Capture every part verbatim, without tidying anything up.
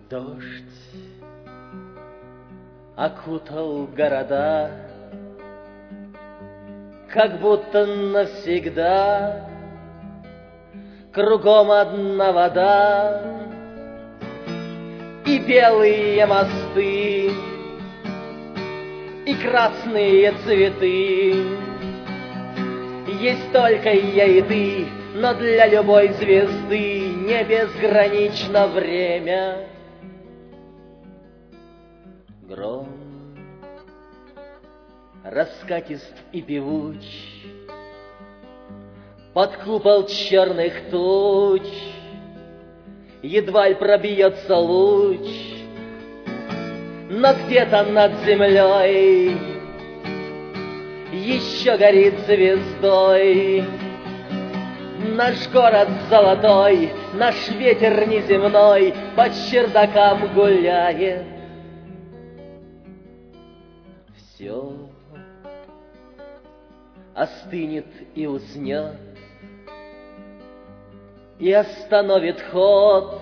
Дождь окутал города, как будто навсегда. Кругом одна вода и белые мосты, и красные цветы. Есть только я и ты, но для любой звезды не безгранично время. Гром раскатист и певуч под купол черных туч, едва ли пробьется луч, но где-то над землей еще горит звездой. Наш город золотой, наш ветер неземной по чердакам гуляет. Все остынет и уснет, и остановит ход,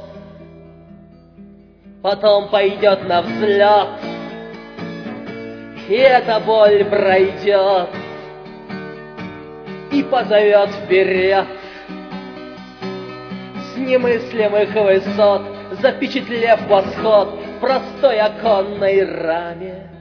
потом пойдет на взлет, и эта боль пройдет и позовет вперед с немыслимых высот, запечатлев восход в простой оконной раме.